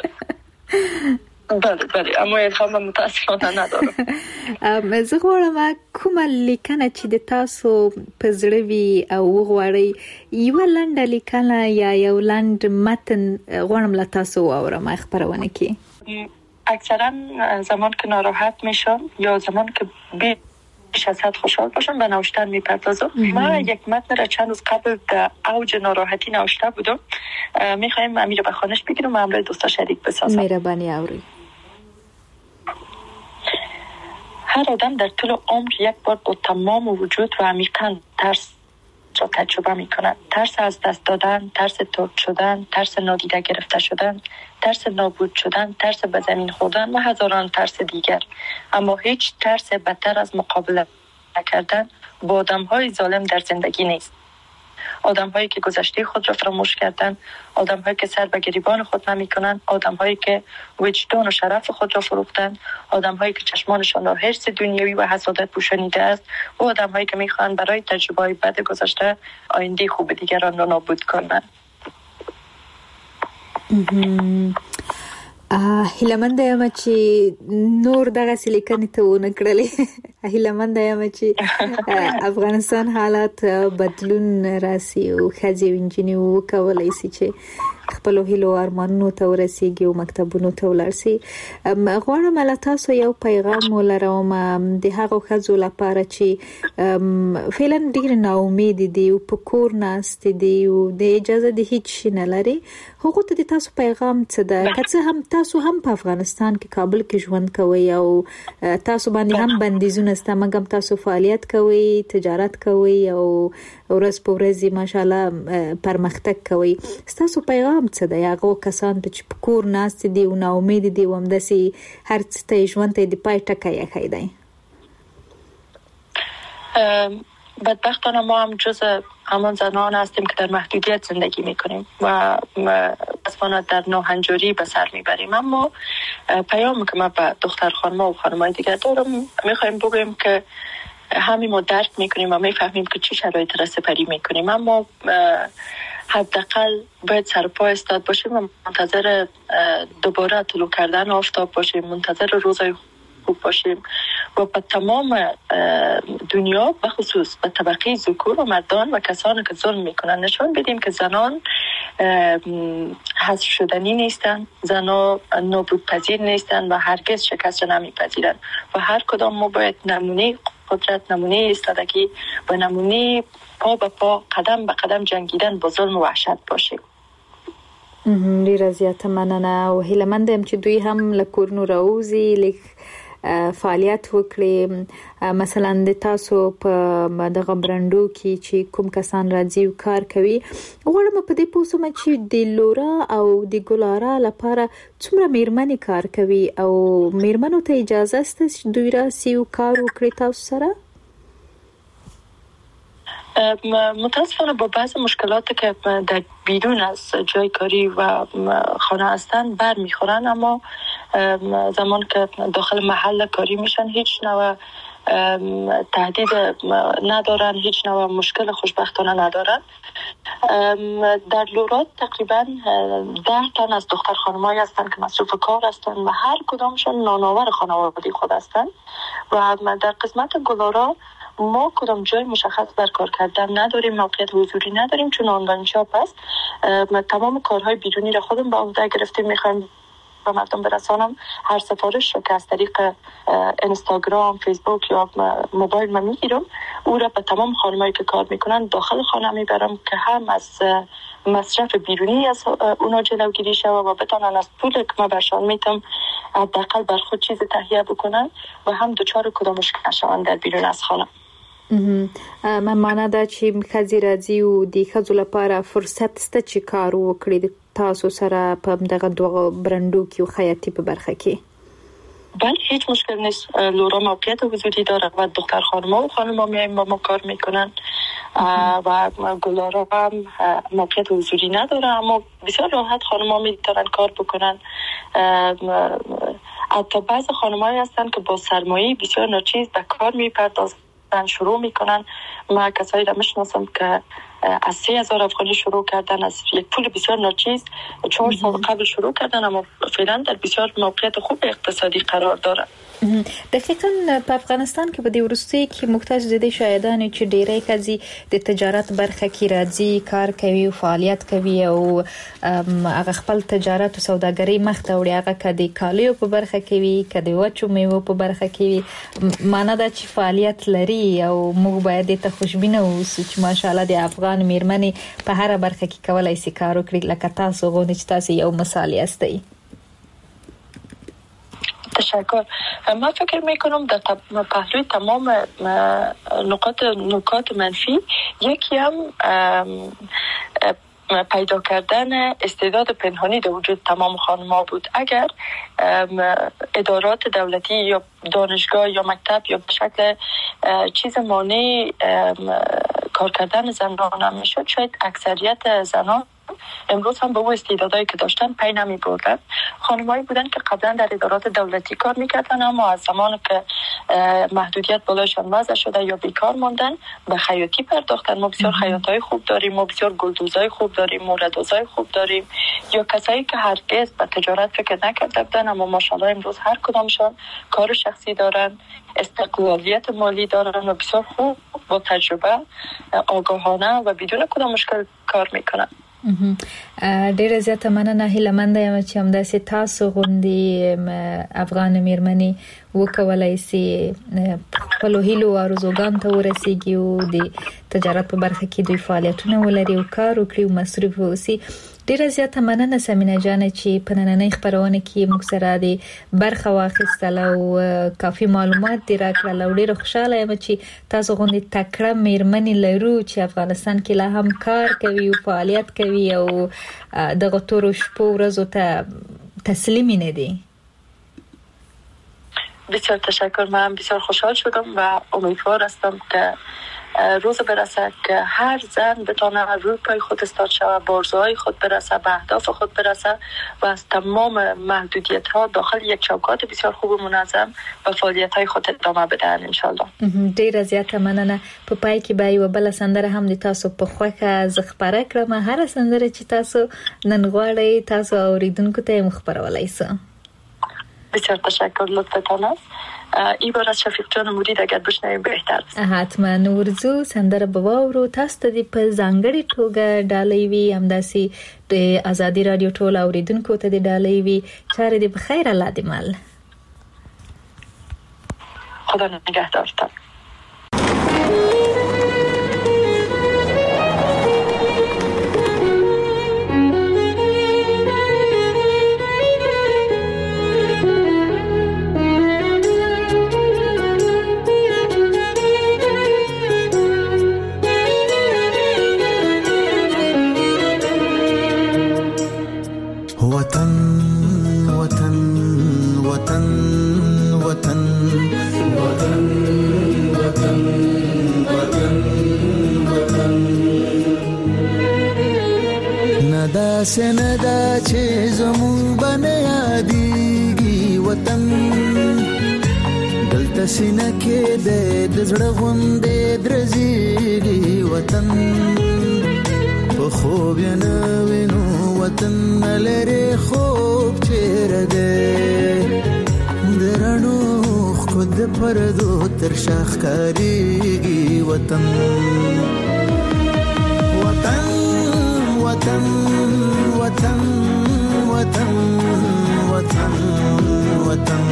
بله اما الهام متاسفانه ندارم. زه غواړم کومه لیکنه چې د تاسو په زړه وي او غواړئ یوه لنډه لیکنه یا یو لنډ متن غواړم له تاسو واورم خپرونه کې. اکثرا زمان که ناراحت میشم یا زمان که بیش از حد خوشحال باشم به نوشتن میپردازم. من یک متن را چند روز قبل در اوج ناراحتی نوشته بودم، میخوایم امیر به خانش بگیرم و همراه دوستا شریک بسازم. مهربانی اوری. هر آدم در طول عمر یک بار با تمام وجود و عمیقاً ترس را تجربه می‌کند. ترس از دست دادن، ترس ترد شدن، ترس نادیده گرفته شدن، ترس نابود شدن، ترس به زمین خوردن و هزاران ترس دیگر. اما هیچ ترس بدتر از مقابله نکردن با آدم‌های ظالم در زندگی نیست. آدم‌هایی که گذشته خود را فراموش کردند، آدم‌هایی که سر به گریبان خود نمی‌کنند، آدم‌هایی که وجدان و شرف خود را فروختند، آدم‌هایی که چشمانشان را حرص دنیوی و حسادت پوشانیده است، و آدم‌هایی که می‌خواهند برای تجربه‌های بد گذشته آینده خوب دیگران را نابود کنند. هیلمنده یم چې نور دغه لیکنې ته ونه کړلې. هیلمنده یم چې افغانستان حالات بدلون راسي او ښځې او نجونې وکولی شي چې خپل هیلو ارمانونو ته ورسیږي او مکتبونو ته ولرسي. غواړم له تاسو یو پیغام ولرم د هغو ښځو لپاره چې فعلا ډیر ناامید دي او په کور ناست دي او د اجازه د هیڅ شي نه لري. هغه ته د تاسو پیغام څه ده؟ که څه هم تاسو هم په افغانستان کې کابل کې ژوند کوي او تاسو باندې هم بندیزونه سته، مګر تاسو فعالیت کوي، تجارت کوي او ورځ په ورځ ماشاءالله پرمختګ کوي. تاسو پیغام څه دی هغه کسان چې په کور ناست دي او ناامید دي او همداسې هر څه ته ژوند ته د پای ټکی یې دی؟ بدبختانه ما هم جز همان زنان هستیم که در محدودیت زندگی میکنیم و متاسفانه در ناهنجاری به سر میبریم. اما پیامی که ما به دختر خانم‌ها و خانم‌های دیگر دارم میخوایم بگویم که همین ما درک میکنیم و میفهمیم که چه شرایطی را سپری میکنیم، اما حداقل باید سر پا ایستاد باشیم و منتظر دوباره طلوع کردن آفتاب باشیم، منتظر روزای خوب باشیم و به تمام دنیا به خصوص به طبقه ذکور و مردان و کسانی که ظلم میکنن نشان بدیم که زنان حذف شدنی نیستن، زنان نابودپذیر نیستن و هرگز شکست را نمیپذیرن و هر کدام ما باید نمونه قدرت، نمونه ایستادگی و نمونه پا به پا قدم به قدم جنگیدن با ظلم و وحشت باشیم. ډیره زیاته مننه او هیله مندم چې دوی هم له کورونو راوځي، لیک فعالیت وکړي. مثلا د تاسو په دغه برندو کې چې کوم کسان راځي او کار کوي، غواړم په دې پوښتنه چې د لورا او د ګلارا لپاره څومره میرمنې کار کوي او میرمنو ته اجازه شته چې دوی راسي او کار وکړي تاسو سره؟ متاسفانه با بعض مشکلاتی که در بیرون از جای کاری و خانه هستند بر میخورن، اما زمان که داخل محل کاری میشن هیچ نوع تهدید ندارن، هیچ نوع مشکل خوشبختانه ندارن. در لورات تقریبا 10 تن از دختر خانمایی هستند که مصروف کار هستند و هر کدامشون نانآور خانواده خود هستند و در قسمت گلارا ما کدام جای مشخص بر کار کردن نداریم، موقعیت حضوری نداریم چون آنلاین شاپ است. تمام کارهای بیرونی را خودم به عهده گرفتیم، میخوایم به مردم برسانم. هر سفارش رو که از طریق اینستاگرام، فیسبوک یا موبایل من میگیرم، او را به تمام خانمایی که کار میکنن داخل خانه میبرم که هم از مصرف بیرونی از اونا جلوگیری شود و بتانن از پول که ما برشان میتم حداقل بر خود چیز تهیه بکنن و هم دچار کدام مشکل نشون در بیرون از خانه. من معنا دا چې ښځې راځي او د ښځو لپاره فرصت شته چې کار وکړي د تاسو سره په دغه دوه برندو کې او خیاطي په برخه کې؟ بله، هیچ مشکل نیست. لورا موقعیت حضوری داره و دختر خانم‌ها و خانم‌ها میایم با ما کار میکنن و گلارا هم موقعیت حضوری نداره، اما بسیار راحت خانم‌ها میتونن کار بکنن. حتی بعض خانم‌هایی هستن که با سرمایه بسیار ناچیز به کار میپردازن، شروع میکنن. ما کسایی را میشناسم که از 3000 افغانی شروع کردن، از یک پول بسیار ناچیز 4 سال قبل شروع کردن، اما فعلا در بسیار موقعیت خوب اقتصادی قرار دارن. دقیقاً په افغانستان کې په دې وروستي کې محتاج دي شایدان چې ډېری ښځې د تجارت برخه کې راځي، کار کوي او فعالیت کوي او هغه خپل تجارت او سوداګري مخ ته وړي، هغه کدي کالیو په برخه کې وي، کدي وچو میوه په برخه کې وي. معنا دا چې فعالیت لري او موږ باید ته خوشبینه اوسو چې ماشاءالله د افغان میرمنې په هر برخه کې کولای شي کار وکړي، لکه تاسو غوښتنه چې تاسو یو مثال یاستئ. تشکر. من فکر میکنم در پهلوی تمام نکات منفی یکی هم پیدا کردن استعداد پنهانی در وجود تمام خانم‌ها بود. اگر ادارات دولتی یا دانشگاه یا مکتب یا به شکل چیز مانع کار کردن زنان نمیشد، شاید اکثریت زنان امروز هم به اون استعدادایی که داشتن پی نمی بردن. خانمایی بودن که قبلا در ادارات دولتی کار میکردن، اما از زمان که محدودیت بالایشان وضع شده یا بیکار ماندن به خیاطی پرداختن. ما بسیار خیاطای خوب داریم، ما بسیار گلدوزای خوب داریم، موردوزای خوب داریم، یا کسایی که هرگز به تجارت فکر نکرده بودن اما ماشاءالله امروز هر کدامشان کار شخصی دارن، استقلالیت مالی دارن و بسیار خوب با تجربه، آگاهانه و بدون کدام مشکل کار میکنن. ډیره زیاته مننه هیله یم چې همداسې تاسو غوندي افغان میرمنې وکولای شي خپل هیلو او ارزوګان ته ورسیږي او د تجارت په برخه کې دوی فعالیتونه ولري او کار وکړي او مصروف اوسي. ډیره زیاته مننه سمینا جان چې په نننۍ خبرونه کې موږ سره د برخه واخیستل او کافي معلومات دې راکړل او ډیره خوشاله یم چې تاسو غوندي تکړه میرمنې لرو چې افغانستان کې لا هم کار کوي او فعالیت کوي او دغه تور شپو ورځو ته تسلیم نه دي. بسیار تشکر. من بسیار خوشحال شدم و امیدوار هستم که روز برسه که هر زن بتونه روی پای خود استاد شود، به آرزوهای خود برسه، به اهداف خود برسه و از تمام محدودیت ها داخل یک چوکات بسیار خوب و منظم و فعالیت های خود ادامه بدهن ان شاء الله. ډیره زیاته مننه. په پای کې به یو بل سندره هم د تاسو په خوخه ز خبره کړم. هر سندره چې تاسو نن غواړئ تاسو اوریدونکو ته مخبرولای شئ. بسیار تشکر، لطفتان است. این بار از شفیق جان مرید اگر بشنویم بهتر است. حتما ورزو سندره بواورو. تاسو ته د په ځانګړي توګه ډالۍ وي همداسي د ازادي رادیو ټول اوریدونکو ته د ډالۍ وي. چاره دې بخیر، الله دې مل. خدا نگهدارتان. سندا چې زمون باندې یادېږي وطن دلته سینه کې د زړه غوندې درځېږي وطن په خوب یې نه وینو وطن لري خوب چیرې دی د رڼو خود پردو تر شا ښکارېږي وطن وطن وطن وطن وطن وطن وطن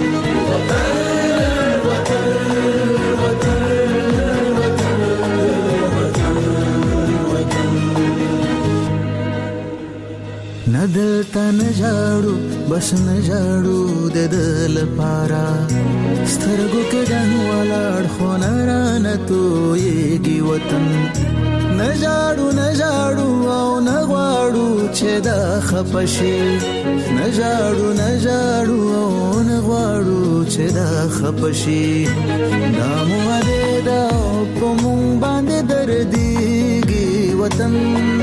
ندلته نجاړو بس نجاړو د دل پارا سترګو کې ډن ولاړ خو نارانه تویږي وطن نجاړو نجاړو او نغواړو چې دا خپشي نجاړو نجاړو او نغواړو چې دا خپشي دا مو دې دا په مونږ باندې درديږي وطن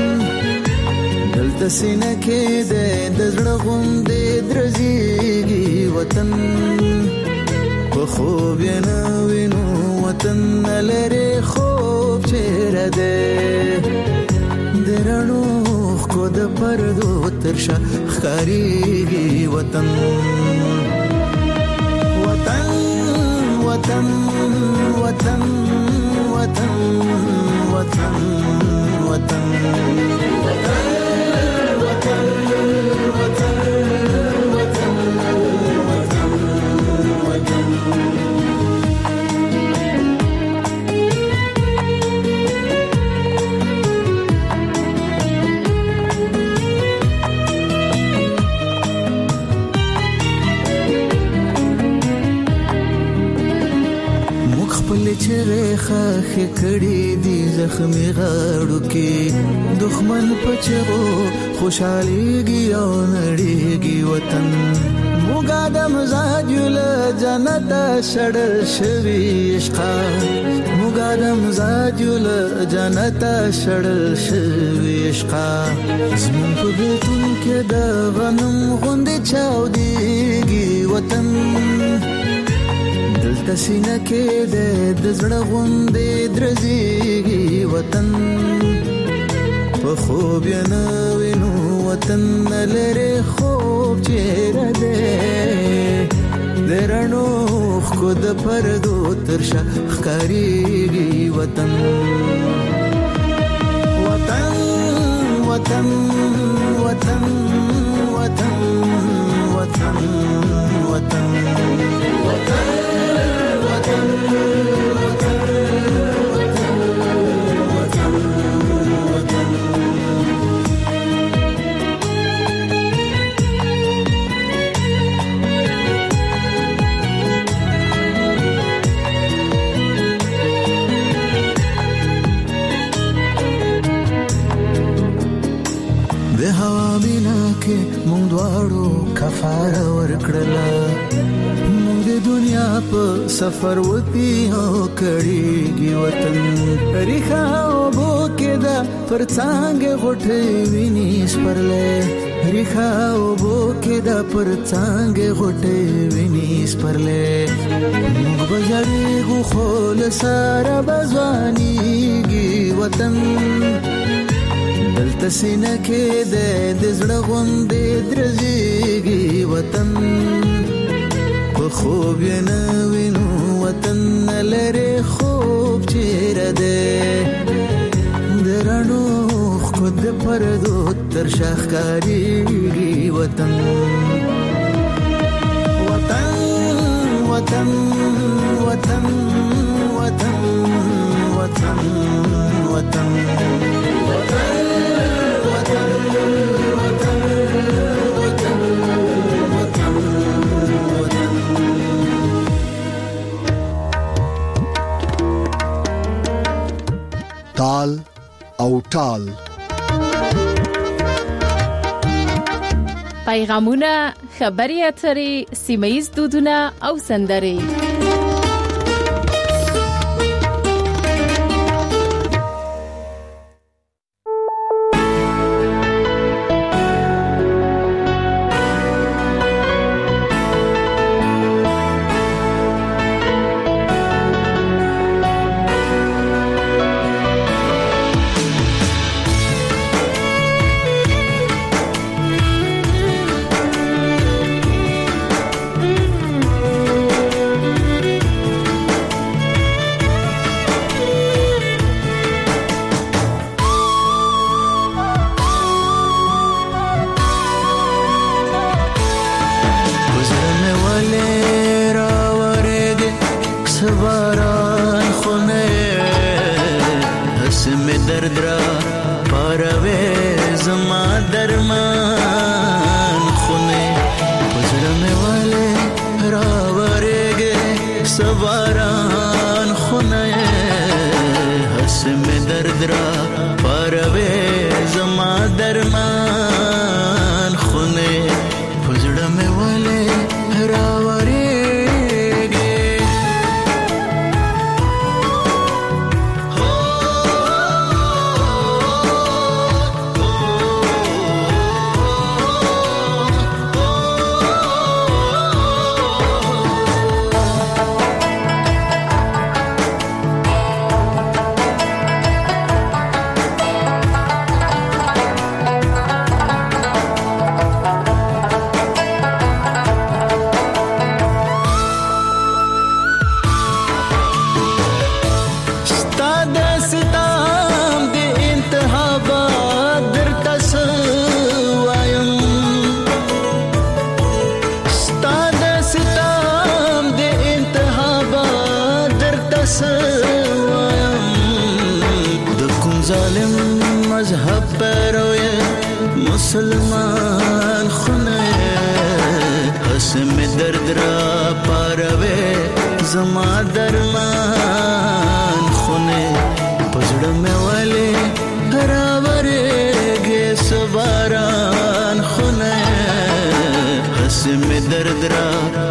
دلته سینه کې د زړه غوندې درځيږي وطن په خوب یې نه وینو وطن لري خوب چیرې دی د رڼو خو د پردو تر شا ښکارېږي وطن وطن وطن وطن وطن وطن وطن خاخ کړي دي زخمي غاړو کې دښمن پچو خوشاليږي او نړيږي وطن موږ د مزاج له جنت شړل شوي عشقا موږ د مزاج له جنت شړل شوي عشقا زمون په بیتون کې د غنم غوندې چاوديږي وطن دلته سینه کې د زړه غوندې درځيږي وطن په خوب یې نه وینو وطن لري خوب چیرې دی د رڼو خو د پردو تر شا ښکارېږي وطن وطن وطن وطن وطن وطن وطن وطن مونږ دواړو کفاره ورکړله مونږ د دنیا په سفر وتی او کړيږي وطن ریخه او بو کې دا پر څنګه غټې ویني سپرلې ریخه او بو کې دا پر څنګه غټې ویني سپرلې مونږ بجړېږو خول سره بزوانيږي وطن دلته سینه کې د زړه غوندې درځيږي وطن په خوب یې نه وینو وطن لري خوب چیرې ده درنو خود پردو تر شاخکاریږي وطن وطن وطن وطن وطن وطن وطن تال او ټال پیغامونه، خبري اترې، سیمه‌ییز دودونه او سندرې. مسلمان خونه حسم درد را پاروي زما درمان خونه پزړه مې والي راورېږي سباران خونه حسم درد را